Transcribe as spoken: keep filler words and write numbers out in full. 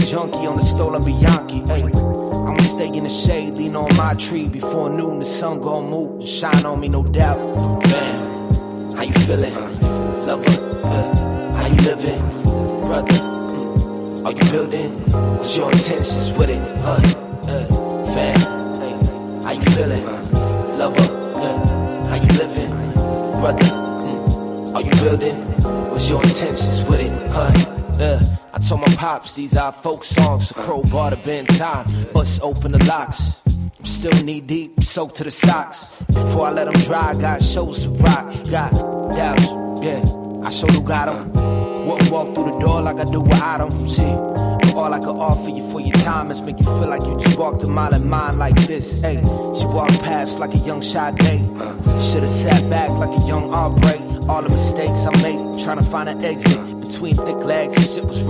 junkie on the stolen Bianchi. Ay, I'ma stay in the shade, lean on my tree. Before noon, the sun gon' move, just shine on me, no doubt. Man, how you feeling? Lover, uh, how you living? Brother, mm, are you building? What's your intentions with it? Uh, uh, fan, hey, how you feeling? Lover, uh, how you living? Brother, mm, are you building? What's your intentions with it? Uh, uh, I told my pops these are folk songs, a crowbar to bend time, bust open the locks. I'm still knee deep, soaked to the socks. Before I let them dry, I got shows to rock. Got doubts, yeah, I sure do got them. Wouldn't walk through the door like I do without them. See, all I could offer you for your time is make you feel like you just walked a mile in mine like this. Hey, she walked past like a young Sade. Should've sat back like a young Aubrey. All the mistakes I made, trying to find an exit between thick legs and shit was